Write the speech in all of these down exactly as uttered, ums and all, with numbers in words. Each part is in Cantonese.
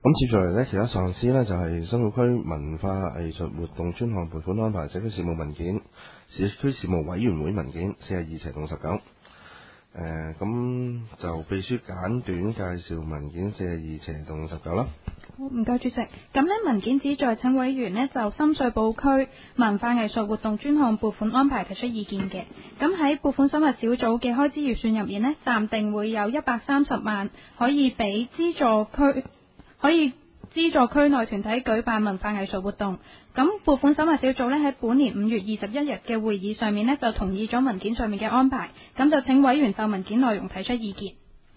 咁接住嚟呢，其他上司呢，就係、是、新會區文化藝術活動專項撥款安排社區事務文件、市區事務委員會文件四十二斜同十九。誒，咁就秘書簡短介紹文件四十二斜同十九啦。 好，唔該主席。咁呢文件旨在請委員呢就深水埗區文化藝術活動專項撥款安排提出意見嘅。咁喺撥款審核小組嘅開支預算入面呢，暫定會有一百三十萬可以俾資助區可以資助區內團體舉辦文化藝術活動。咁撥款審核小組呢喺本年五月二十一日嘅會議上面呢，就同意咗文件上面嘅安排。咁就請委員就文件內容提出意見。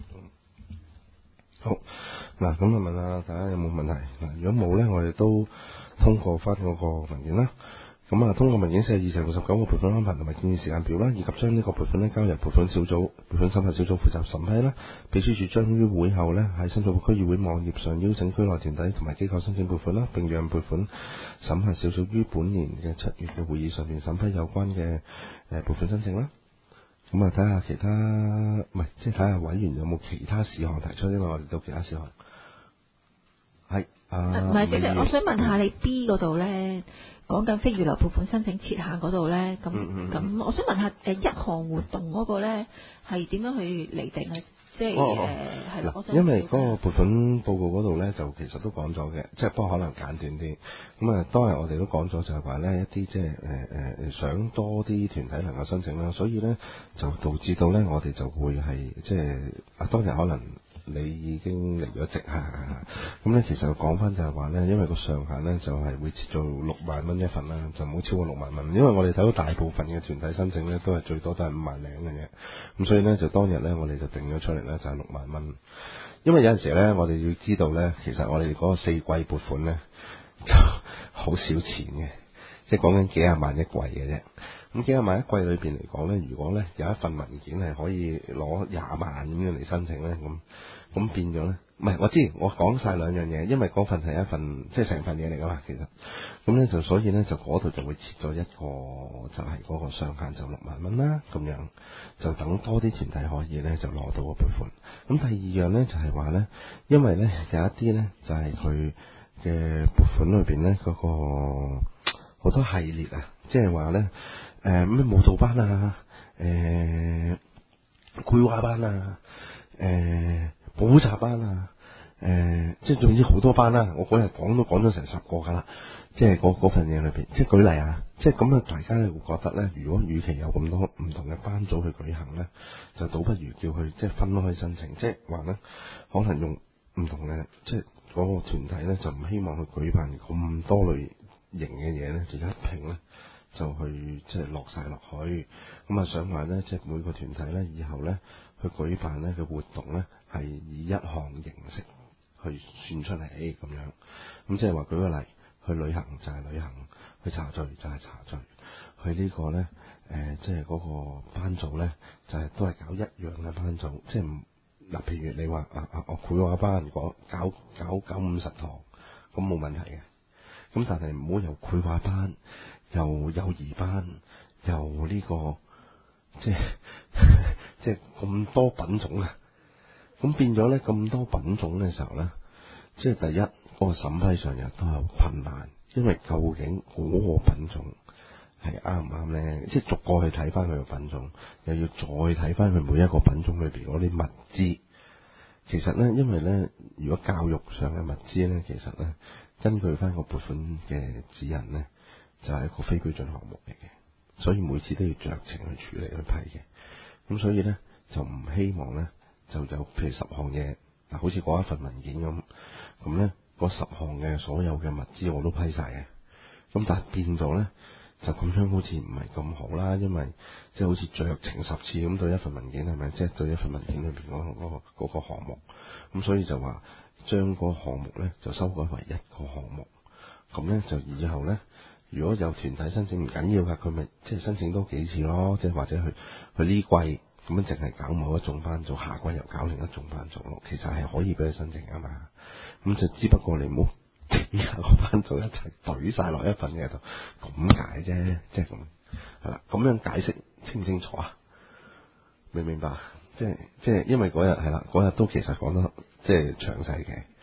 好，嗱，咁就問下大家有冇問題？嗱，如果冇呢，我哋都通過翻嗰個文件啦。咁啊，通過文件四十二斜同十九個撥款安排同埋建議時間表啦，以及將呢個撥款呢交入撥款小組、撥款審核小組負責審批啦。秘書處將於會後呢喺新竹區議會網頁上邀請區內團體同埋機構申請撥款啦，並讓撥款審核小組於本年嘅七月嘅會議上面審批有關嘅誒撥款申請啦。咁啊，睇下其他唔係，即係睇下委員有冇其他事項提出，因為我哋都其他事項係啊。 唔係，主席，我想問下你 B 嗰度咧，講緊非預留撥款申請設限嗰度咧，咁咁、嗯嗯，我想問下誒一項活動嗰個咧係點樣去釐定啊？即係誒係啦， 因為嗰個撥款報告嗰度咧，就其實都講咗嘅，即係不過可能簡短啲。咁啊，當日我哋都講咗，就係話咧一啲即係誒誒想多啲團體能夠申請啦，所以咧就導致到咧我哋就會係即係啊當日可能你已經離咗職嚇，咁咧其實講翻就係話咧，因為個上限咧就係會設做六萬蚊一份啦，就唔好超過六萬蚊，因為我哋睇到大部分嘅團體申請咧都係最多都係五萬零嘅啫，咁所以咧就當日咧我哋就定咗出嚟咧就係六萬蚊，因為有陣時咧我哋要知道咧，其實我哋嗰個四季撥款咧就好少錢嘅，即係講緊幾廿萬一季嘅啫。咁幾廿萬一季裏邊嚟講咧，如果咧有一份文件係可以攞廿萬咁樣嚟申請咧，咁咁變咗咧，唔係我知我講晒兩樣嘢，因為嗰份係一份即係成份嘢嚟噶嘛，其實咁咧就所以咧就嗰度就會設咗一個就係、是、嗰個上限就六萬蚊啦，咁樣就等多啲團體可以咧就攞到個撥款。咁第二樣咧就係話咧，因為咧有一啲咧就係佢嘅撥款裏邊咧嗰個好多系列啊，即係話咧。誒咩舞蹈班啊，誒繪畫班啊，誒補習班啊，誒、呃、即係總之好多班啦、啊。我嗰日講都講咗成十個噶啦，即係嗰份嘢裏邊，即係舉例啊，即係咁啊，大家會覺得咧，如果與其有咁多唔同嘅班組去舉行咧，就倒不如叫佢即係分開申請，即係話咧可能用唔同嘅，即係嗰個團體咧就唔希望去舉辦咁多類型嘅嘢咧，就一併咧。就去即係落晒落去，咁啊想話咧，即係每個團體咧，以後咧去舉辦咧嘅活動咧，係以一項形式去算出嚟咁樣。咁即係話舉個例，去旅行就係旅行，去茶聚就係茶聚，去呢個咧誒、呃，即係嗰個班組咧，就係、是、都係搞一樣嘅班組，即係唔嗱，譬如你話啊啊，我繪畫班講搞搞搞五十堂，咁冇問題嘅。咁但係唔好由繪畫班。又幼兒班，又呢、這個即係即係咁多品種啊！咁變咗咧咁多品種嘅時候咧，即係第一嗰、那個審批上又都有困難，因為究竟嗰個品種係啱唔啱咧？即係逐個去睇翻佢嘅品種，又要再睇翻佢每一個品種裏邊嗰啲物資。其實咧，因為咧，如果教育上嘅物資咧，其實咧，根據翻個撥款嘅指引咧。就係一個非標準項目嚟嘅，所以每次都要酌情去處理去批嘅。咁所以咧就唔希望咧就有譬如十項嘢嗱，好似嗰一份文件咁，咁咧嗰十項嘅所有嘅物資我都批晒嘅。咁但係變咗咧就咁樣好似唔係咁好啦，因為即係好似酌情十次咁對一份文件係咪？即係對一份文件裏邊嗰個嗰個嗰個項目，咁所以就話將個項目咧就修改為一個項目，咁咧就以後咧。如果有團體申請唔緊要噶，佢咪即係申請多幾次咯，即係或者去去呢季咁樣淨係搞某一種班組，下季又搞另一種班組咯。其實係可以俾佢申請噶嘛。咁就只不過你唔好幾廿個班組一齊懟晒落一份嘢度，咁解啫，即係咁係啦。咁樣解釋清唔清楚啊？明唔明白？即係即係因為嗰日係啦，嗰日都其實講得即係詳細嘅。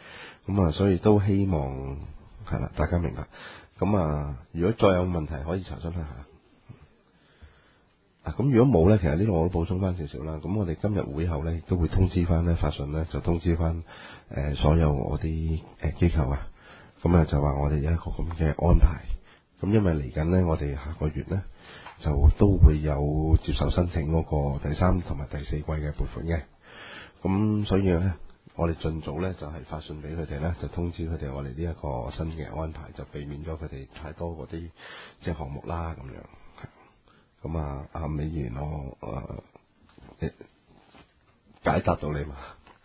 咁啊，所以都希望係啦，大家明白。咁啊，如果再有問題可以查詢一下。啊，咁如果冇咧，其實呢度我都補充翻少少啦。咁我哋今日會後咧，亦都會通知翻咧，發信咧就通知翻誒、呃、所有我啲誒機構啊。咁啊就話我哋有一個咁嘅安排。咁因為嚟緊咧，我哋下個月咧就都會有接受申請嗰個第三同埋第四季嘅撥款嘅。咁所以咧，我哋盡早咧就係、是、發信俾佢哋咧，就通知佢哋我哋呢一個新嘅安排，就避免咗佢哋太多嗰啲即係項目啦咁樣。咁啊，阿美議員，我誒解答到你嘛？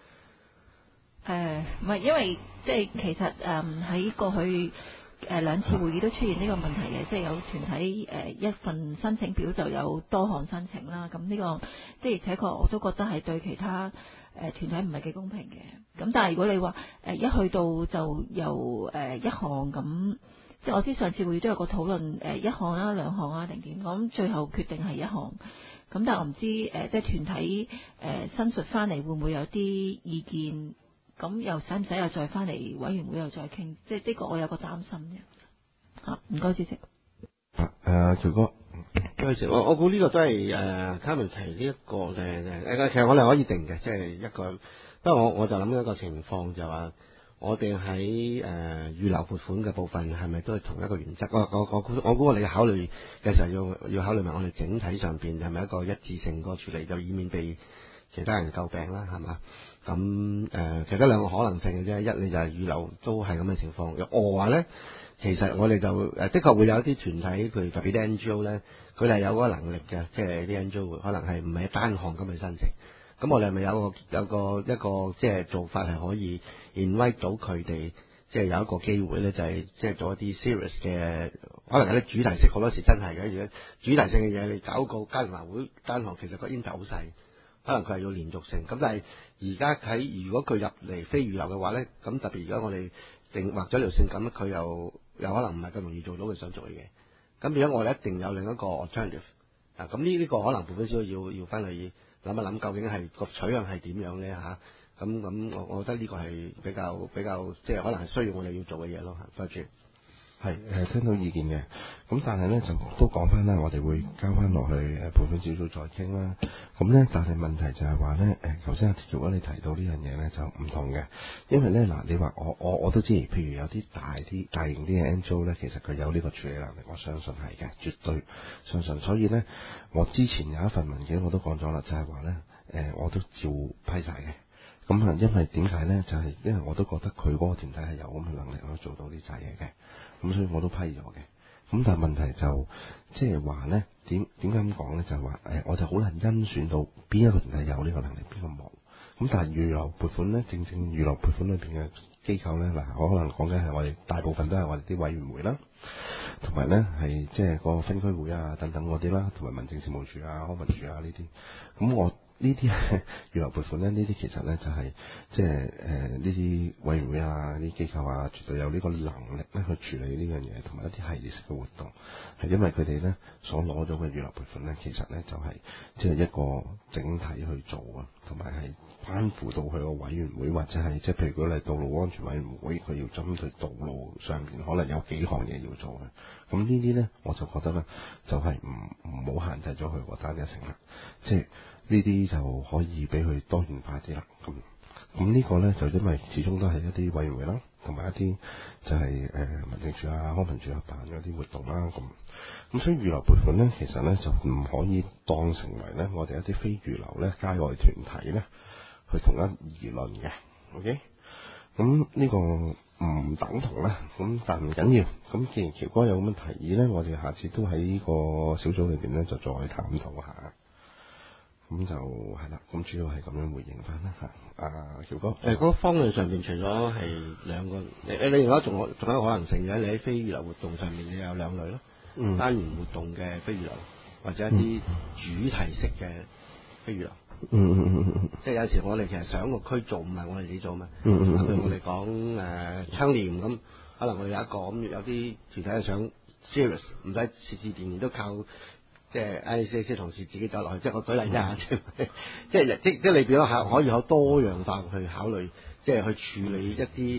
誒唔係，因為即係其實誒喺過去誒兩次會議都出現呢個問題嘅，即係有團體誒一份申請表就有多項申請啦。咁呢個即係而且確我都覺得係對其他誒團體唔係幾公平嘅。咁但係如果你話誒一去到就由誒一項咁。即係我知上次會議都有個討論，誒一項啦、兩項啊定點，咁最後決定係一項。咁但係我唔知誒，即係團體誒申述翻嚟會唔會有啲意見？咁又使唔使又再翻嚟委員會又再傾？即係呢個我有個擔心嘅。嚇，唔該主席。 啊誒，喬哥， 主席，我我估呢個都係誒卡文提呢一個嘅誒，其實我哋可以定嘅，即係一個。不過我我就諗一個情況就話。我哋喺誒預留撥款嘅部分係咪都係同一個原則？我我我估我估我哋考慮嘅時候要要考慮埋我哋整體上邊係咪一個一致性個處理，就以免被其他人詬病啦，係嘛？咁誒、呃，其實兩個可能性嘅啫。一你就係預留都係咁嘅情況。二話咧，其實我哋就誒的確會有一啲團體，譬如特別啲 N G O 咧，佢哋係有嗰個能力嘅，即係啲 N G O 可能係唔係單項咁去申請。咁我哋係咪有個有個一個即係做法係可以 invite 到佢哋，即係有一個機會咧，就係即係做一啲 serious 嘅，可能有啲主題式，好多時真係嘅。如果主題性嘅嘢，你搞個家庭會單項，其實個 impact 好細，可能佢係要連續性。咁但係而家喺如果佢入嚟非預留嘅話咧，咁特別而家我哋定劃咗條線咁，佢又有可能唔係咁容易做到佢想做嘅嘢。咁變咗我哋一定有另一個 alternative。啊，咁呢呢個可能部分需要要要翻去。諗一諗究竟係個取向係點樣咧嚇？咁咁我我覺得呢個係比較比較即係可能係需要我哋要做嘅嘢咯嚇。多謝。 係誒聽到意見嘅，咁但係咧就都講翻啦，我哋會交翻落去誒撥款小組再傾啦。咁咧，但係問題就係話咧誒，頭先阿如果你提到呢樣嘢咧就唔同嘅，因為咧嗱，你話我我我都知，譬如有啲大啲大型啲嘅 N G O 咧，其實佢有呢個處理能力，我相信係嘅，絕對相信。所以咧，我之前有一份文件我都講咗啦，就係話咧誒，我都照批晒嘅。咁啊，因為點解咧？就係、是、因為我都覺得佢嗰個團體係有咁嘅能力可以做到呢扎嘢嘅，咁所以我都批咗嘅。咁但係問題就即係話咧，點點解咁講咧？就係話誒，我就好難甄選到邊一個團體有呢個能力，邊個冇。咁但係預留撥款咧，正正預留撥款裏邊嘅機構咧，嗱，我可能講緊係我哋大部分都係我哋啲委員會啦，同埋咧係即係個分區會啊等等嗰啲啦，同埋民政事務處啊、康文署啊呢啲。咁我呢啲預留撥款咧，呢啲其實咧就係即係誒呢啲委員會啊、呢啲機構啊，絕對有呢個能力咧去處理呢樣嘢，同埋一啲系列式嘅活動，係因為佢哋咧所攞咗嘅預留撥款咧，其實咧就係即係一個整體去做啊，同埋係關乎到佢個委員會或者係即係譬如佢係道路安全委員會，佢要針對道路上邊可能有幾項嘢要做嘅。咁呢啲咧，我就覺得咧就係唔唔好限制咗佢個單一性啦，即係。呢啲就可以俾佢多元化啲啦。咁咁呢個咧就因為始終都係一啲委員會啦，同埋一啲就係、是、誒、呃、民政處啊、康文署啊辦嗰啲活動啦。咁咁所以預留撥款咧，其實咧就唔可以當成為咧我哋一啲非預留咧街外團體咧去同一議論嘅。OK，咁呢個唔等同啦。咁但唔緊要。咁既然喬哥有咁嘅提議咧，我哋下次都喺呢個小組裏邊咧就再探討下。咁就係啦，咁主要係咁樣回應翻啦嚇。阿喬哥，誒嗰、 呃那個方向上邊除咗係兩個，誒你另外仲有仲有一個可能性嘅，你喺非預留活動上面你有兩類咯，嗯、單元活動嘅非預留，或者一啲主題式嘅非預留。嗯嗯嗯嗯即係有時我哋其實想個區做，唔係我哋自己做嘛。嗯嗯譬如我哋講誒窗簾咁，可能我哋有一個咁，有啲團體係想 serious， 唔使次次年年都靠。即係 I C C 同事自己走落去，即係我舉例一下，即係即係即即係你變咗係可以有多樣化去考慮，即係去處理一啲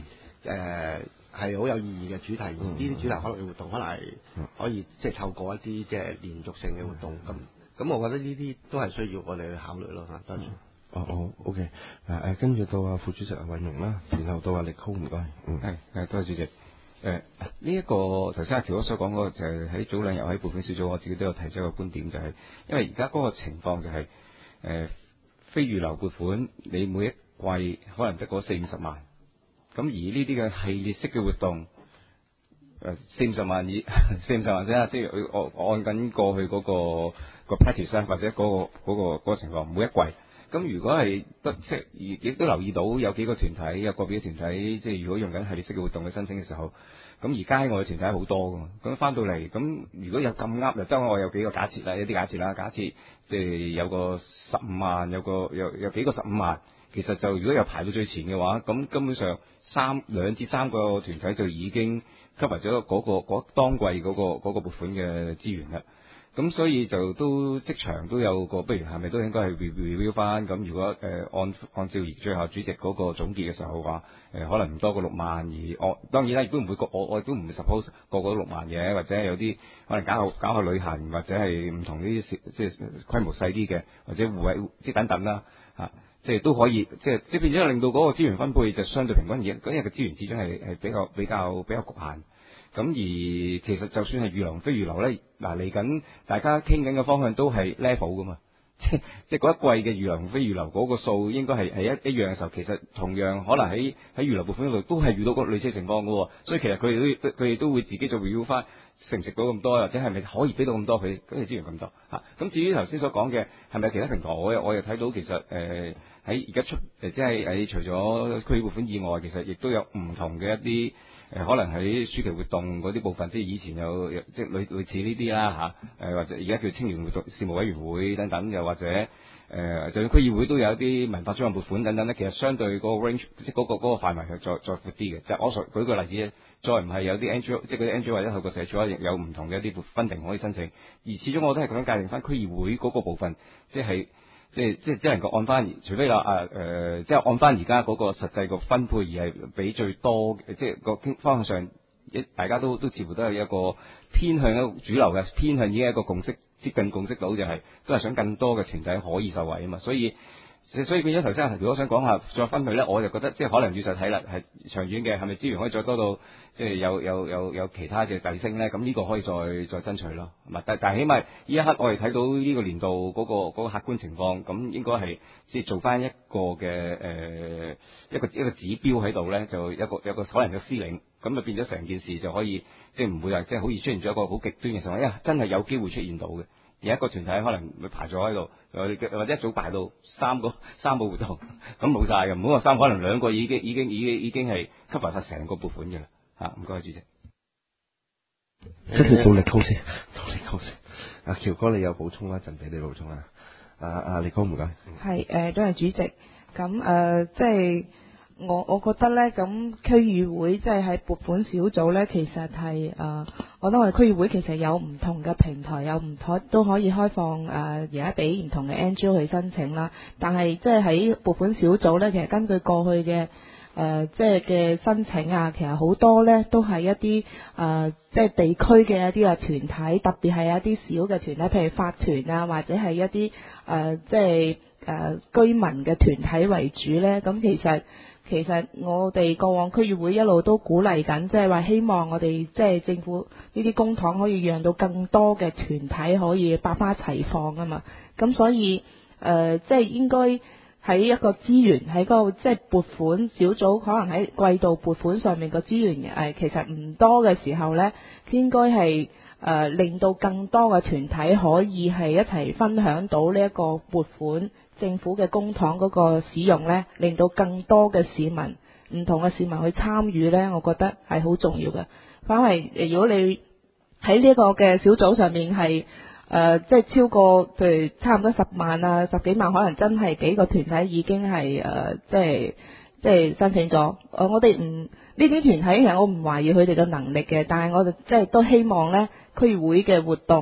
誒係好有意義嘅主題，而呢啲主題可能嘅活動可能係可以即係透過一啲即係連續性嘅活動咁。咁我覺得呢啲都係需要我哋去考慮咯嚇。多謝。 哦好 OK 誒誒，跟住到啊副主席阿偉明啦，然後到阿力高唔該。嗯， 係誒，多謝主席。誒呢一個頭先阿喬哥所講嗰個就係喺早兩日喺撥款小組，我自己都有提出一個觀點，就係、是、因為而家嗰個情況就係、是、誒、呃、非預留撥款，你每一季可能得嗰四五十萬，咁而呢啲嘅系列式嘅活動，誒四五十萬以四五十萬啫，即係我按緊過去嗰、那個個 package 或者嗰、那個嗰、那個嗰、那個情況，每一季。咁如果係得即係亦都留意到有幾個團體，有個別嘅團體，即係如果用緊系列式嘅活動去申請嘅時候，咁而街外嘅團體好多噶嘛，咁翻到嚟，咁如果有咁啱，就周我有幾個假設啦，有啲假設啦，假設即係有個十五萬，有個有有幾個十五萬，其實就如果有排到最前嘅話，咁根本上三兩至三個團體就已經 cover 咗嗰個嗰當季嗰個嗰個撥款嘅資源啦。咁所以就都即場都有個，不如係咪都應該係 review 翻？咁如果誒、呃、按按照而最後主席嗰個總結嘅時候話，誒、呃、可能唔多過六萬而我當然啦，亦都唔會個我我亦都唔會 suppose 個個都六萬嘅，或者有啲可能搞下搞下旅行，或者係唔同呢啲即係規模細啲嘅，或者戶外即係等等啦嚇，即係都可以即係即係變咗令到嗰個資源分配就相對平均而，因為個資源始終係係比較比較比較局限。咁而其實就算係預留非預留咧，嗱嚟緊大家傾緊嘅方向都係 level 噶嘛，即即嗰一季嘅預留非預留嗰個數應該係係一一樣嘅時候，其實同樣可能喺喺預留撥款嗰度都係遇到個類似情況噶，所以其實佢哋都佢哋都會自己做 review 翻，食唔食到咁多，或者係咪可以俾到咁多佢跟住資源咁多嚇。咁、啊、至於頭先所講嘅係咪其他平台，我又我又睇到其實誒喺而家出誒即係喺除咗區議撥款以外，其實亦都有唔同嘅一啲。誒可能喺暑期活動嗰啲部分，即係以前有即係類類似呢啲啦嚇，誒或者而家叫青年活動事務委員會等等，又或者誒、呃、就算區議會都有一啲文化專項撥款等等咧，其實相對嗰個 range 即係嗰個嗰個範圍係再再闊啲嘅。就係、我舉舉個例子咧，再唔係有啲 N G O 即係嗰啲 N G O 或者透過社署有唔同嘅一啲分定可以申請，而始終我都係咁樣界定翻區議會嗰個部分，即係。即係即係只能夠按翻，除非話啊誒，即係按翻而家嗰個實際個分配而係俾最多，即係個方向上，一大家都都似乎都係一個偏向一個主流嘅偏向，已經係一個共識，接近共識到就係、是、都係想更多嘅團體可以受惠啊嘛，所以所以變咗頭先如果想講下再分配咧，我就覺得即係可能要實睇啦，係長遠嘅係咪資源可以再多到即係有有有有其他嘅遞升咧？咁呢個可以再再爭取咯。但但係起碼呢一刻我哋睇到呢個年度嗰、嗰個嗰個客觀情況，咁應該係即係做翻一個嘅誒、呃、一個一個指標喺度咧，就一個有個可能嘅司令，咁就變咗成件事就可以即係唔會話即係好似出現咗一個好極端嘅情況，因為真係有機會出現到嘅。而一個團體可能會排咗喺度，或者一早排到三個三個活動，咁冇晒嘅，唔好話三個，可能兩個已經已經已經已經係 cover 晒成個撥款嘅啦。嚇，唔該主席。 跟住到力高先，到力高先。阿喬哥，你有補充啦，陣俾你補充啦。阿阿力高唔該。 係誒，多謝主席。咁誒、呃，即係。我我覺得咧，咁區議會即係喺撥款小組咧，其實係誒、呃，我覺得我哋區議會其實有唔同嘅平台，有唔同都可以開放誒，而家俾唔同嘅 N G O 去申請啦。但係即係喺撥款小組咧，其實根據過去嘅誒、呃，即係嘅申請啊，其實好多咧都係一啲誒、呃，即係地區嘅一啲嘅團體，特別係一啲小嘅團體，譬如法團啊，或者係一啲誒、呃，即係誒、呃、居民嘅團體為主咧。咁其實其實我哋過往區議會一路都鼓勵緊，即係話希望我哋即係政府呢啲公帑可以讓到更多嘅團體可以百花齊放啊嘛。咁所以誒、呃，即係應該喺一個資源喺個即係撥款小組，可能喺季度撥款上面個資源誒、呃，其實唔多嘅時候呢，應該係誒令到更多嘅團體可以係一齊分享到呢一個撥款。政府嘅公帑嗰個使用呢，令到更多嘅市民、唔同嘅市民去參與呢，我覺得係好重要嘅。反為如果你喺呢個嘅小組上面係誒、呃，即係超過譬如差唔多十萬啊、十幾萬，可能真係幾個團體已經係誒、呃，即係即係申請咗。誒、呃，我哋唔呢啲團體其實我唔懷疑佢哋嘅能力嘅，但係我哋即係都希望呢區議會嘅活動。誒、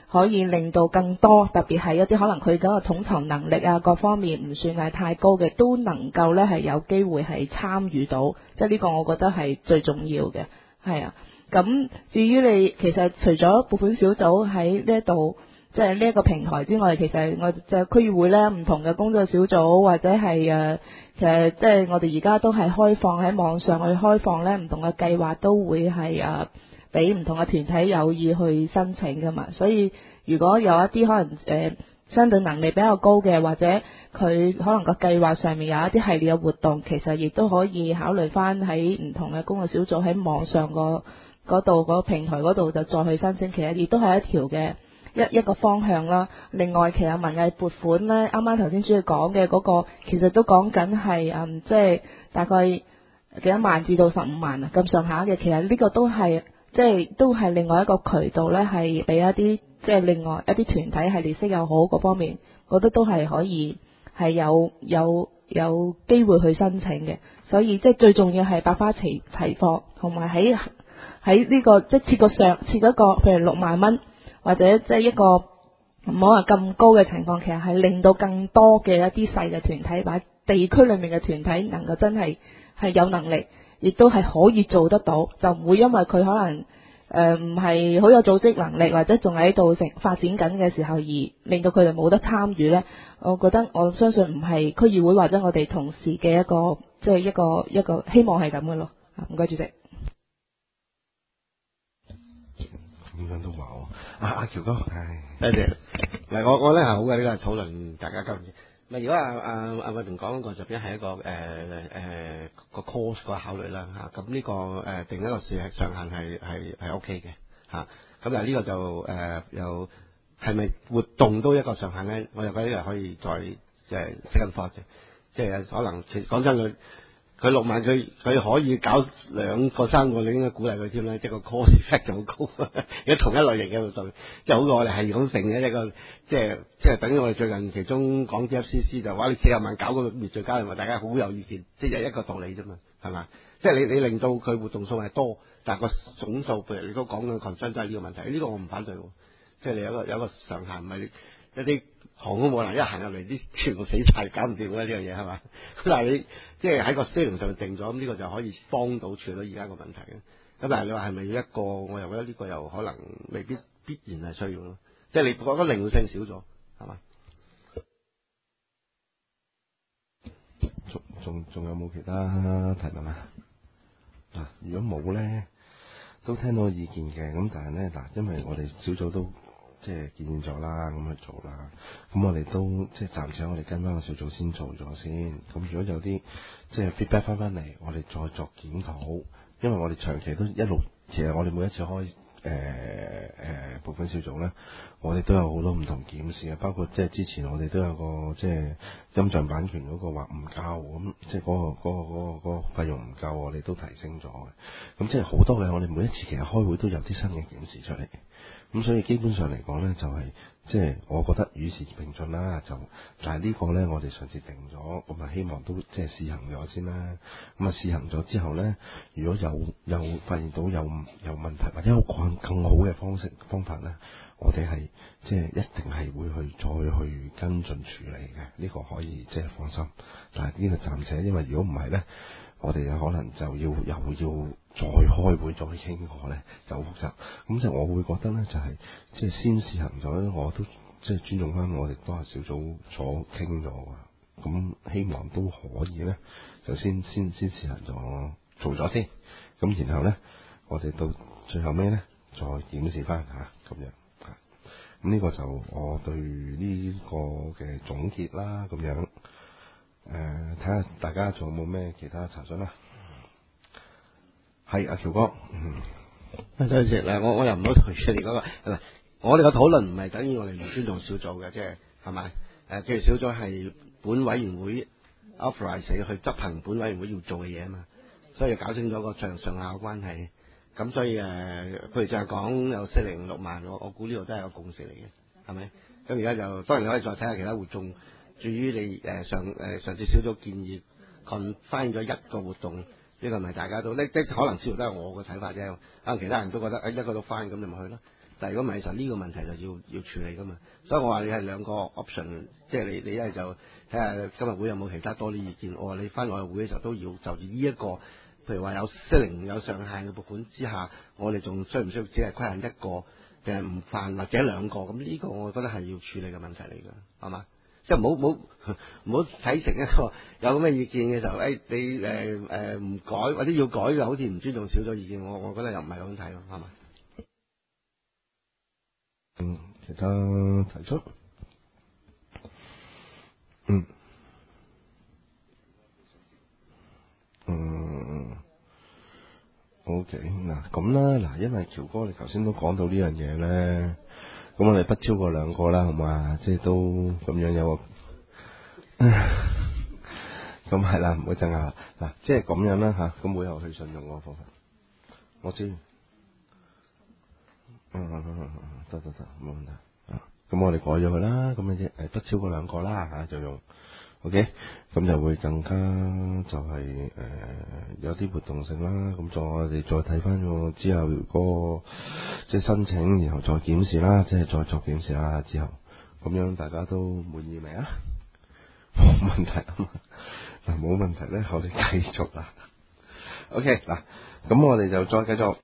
可以令到更多，特別係一啲可能佢嗰個統籌能力啊各方面唔算係太高嘅，都能夠呢係有機會係參與到，即係呢個我覺得係最重要嘅，係啊。咁至於你其實除咗撥款小組喺呢一度，即係呢一個平台之外，其實我就區議會呢唔同嘅工作小組或者係誒，其實即係我哋而家都係開放喺網上去開放呢唔同嘅計劃，都會係誒俾唔同嘅團體有意去申請噶嘛。所以如果有一啲可能誒、呃、相對能力比較高嘅，或者佢可能個計劃上面有一啲系列嘅活動，其實亦都可以考慮翻喺唔同嘅工作小組喺網上個嗰度嗰個平台嗰度就再去申請，其實亦都係一條嘅一一個方向啦。另外，其實文藝撥款呢，啱啱頭先主席講嘅嗰個，其實都講緊係嗯，即係大概幾多萬至到十五萬啊咁上下嘅。其實呢個都係即係都係另外一個渠道呢，係俾一啲即係另外一啲團體係利息又好嗰方面，我覺得都係可以係有有有機會去申請嘅。所以即係最重要係百花齊齊放，同埋喺喺呢個即係設個上設一個譬如六萬蚊，或者即係一個唔好話咁高嘅情況，其實係令到更多嘅一啲細嘅團體，或者地區裏面嘅團體能夠真係係有能力，亦都係可以做得到，就唔會因為佢可能誒唔係好有組織能力，或者仲喺度成發展緊嘅時候，而令到佢哋冇得參與呢。我覺得我相信唔係區議會或者我哋同事嘅一個即係一個一個希望係咁嘅咯。唔該主席。 咁樣都話喎，阿阿喬哥，唉， 多謝。嗱，我我咧係好嘅，呢個討論大家今次。咪如果阿阿阿偉平講嗰個就變係一個誒誒、呃、個 course 個考慮啦嚇。咁、啊、呢、這個誒、呃、定一個事係上限係係係 OK 嘅嚇。咁、啊、但係呢個就誒又係咪活動都一個上限咧？我又覺得呢個可以再即係識緊發嘅，即係可能其實講真佢。佢六萬，佢佢可以搞兩個三個，你應該鼓勵佢添啦，即係個 cost effect 就好高。如果同一類型嘅活動，即係好過我哋係咁成嘅一個，即係即係等於我哋最近其中講 D F C C 就話你四十萬搞個滅罪交易，大家好有意見，即係一個道理啫嘛，係嘛？即係你你令到佢活動數係多，但係個總數譬如你都講緊 concern 都係呢個問題，呢、呢個我唔反對喎。即係你有一個有一個上限，唔係一啲航空母艦一行入嚟啲全部死晒，搞唔掂啦呢樣嘢係嘛？但係你即係喺個 scaling 上面定咗，咁呢個就可以幫到處理而家個問題嘅。咁但係你話係咪一個？我又覺得呢個又可能未必必然係需要咯。即係你覺得靈活性少咗係嘛？ 仲仲仲有冇其他提問啊？嗱，如果冇咧，都聽到意見嘅。咁但係咧嗱，因為我哋小組都即係建議咗啦，咁去做啦。咁我哋都即係暫時我哋跟翻個小組先做咗先。咁如果有啲即係 feedback 翻翻嚟，我哋再作檢討。因為我哋長期都一路，其實我哋每一次開誒誒撥款小組咧，我哋都有好多唔同檢視嘅，包括即係之前我哋都有個即係音像版權嗰個話唔夠，咁即係嗰個嗰個嗰個嗰個費用唔夠，我哋都提升咗嘅。咁即係好多嘅，我哋每一次其實開會都有啲新嘅檢視出嚟。咁所以基本上嚟講咧，就係、是、即係我覺得與時並進啦。就但係呢個咧，我哋上次定咗，咁啊希望都即係試行咗先啦。咁啊試行咗之後咧，如果有有發現到有有問題或者有更更好嘅方式方法咧，我哋係即係一定係會去再去跟進處理嘅。呢、這個可以即係放心。但係呢個暫且，因為如果唔係咧，我哋有可能就要又要再開會再傾過咧，就好複雜。咁就我會覺得咧，就係、是、即係先試行咗，我都即係尊重翻我哋當日小組所傾咗嘅。咁希望都可以咧，就先先先試行咗做咗先。咁然後咧，我哋到最後尾咧，再檢視翻吓咁樣。咁呢個就我對呢個嘅總結啦，咁樣。誒，睇下大家仲有冇咩其他查詢啦？係阿喬哥，嗯， 多謝嗱，我我又唔好同佢哋嗰個嗱，我哋嘅討論唔係等於我哋唔尊重小組嘅，即係係咪？誒，既然小組係本委員會 authorize 去執行本委員會要做嘅嘢啊嘛，所以搞清楚個上上下嘅關係。咁所以誒，譬如就係講有四零六萬，我我估呢度都係個共識嚟嘅，係咪？咁而家就當然你可以再睇下其他活動。至於你誒上誒上次小組建議 confine 咗一個活動，呢、這個咪大家都呢即可能似乎都係我嘅睇法啫。可能其他人都覺得誒、哎、一個都翻咁，你咪去咯。 但係如果唔係，就呢個問題就要要處理噶嘛。所以我話你係兩個 option，即係你你一係就睇下今日會有冇其他多啲意見。我話你翻內會嘅時候都要就住呢一個，譬如話有適齡有上限嘅撥款之下，我哋仲需唔需要只係規限一個定係唔犯或者兩個？咁呢個我覺得係要處理嘅問題嚟㗎，係嘛？即係唔好唔好唔好睇成一個有咁嘅意見嘅時候，誒、哎、你誒誒唔改或者要改嘅，好似唔尊重少咗意見，我我覺得又唔係咁睇咯，係嘛？ 嗯，其他提出，嗯，嗯 ，OK，嗱咁啦，嗱，因為喬哥你頭先都講到呢樣嘢咧。咁我哋不超過兩個啦，好嘛？即係都咁樣有個，咁係啦，唔好爭拗嗱，即係咁樣啦吓，咁會有去信用嗰個方法，我知，嗯嗯嗯嗯，得得得，冇問題啊。咁我哋改咗佢啦，咁嘅啫，誒，不超過兩個啦吓，就用 OK，咁就會更加就係、是、誒、呃、有啲活動性啦。咁再我哋再睇翻個之後嗰、那個即係申請，然後再檢視啦，即係再作檢視啦。之後咁樣大家都滿意未啊？冇問題啊嘛，嗱冇問題咧，我哋繼續啦。OK 嗱，咁我哋就再繼續。